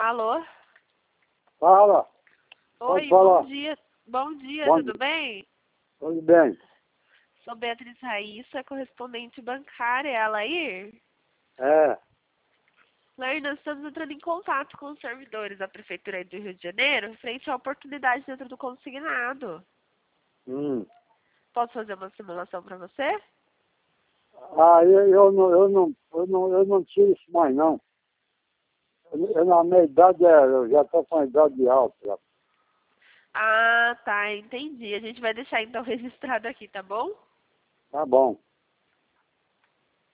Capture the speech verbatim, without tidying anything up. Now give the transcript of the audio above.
Alô? Fala. Oi, Pode falar. bom dia. Bom dia, Bom tudo dia. bem? Tudo bem? Sou Beatriz Raíssa, correspondente bancária. É a Lair? É. Lair, nós estamos entrando em contato com os servidores da Prefeitura aí do Rio de Janeiro frente à oportunidade dentro do consignado. Hum. Posso fazer uma simulação para você? Ah, eu, eu, não, eu, não, eu, não, eu não tiro isso mais, não. Eu, eu, na minha idade, é, eu já estou com a idade alta. Já. Ah, tá, entendi. A gente vai deixar então registrado aqui, tá bom? Tá bom.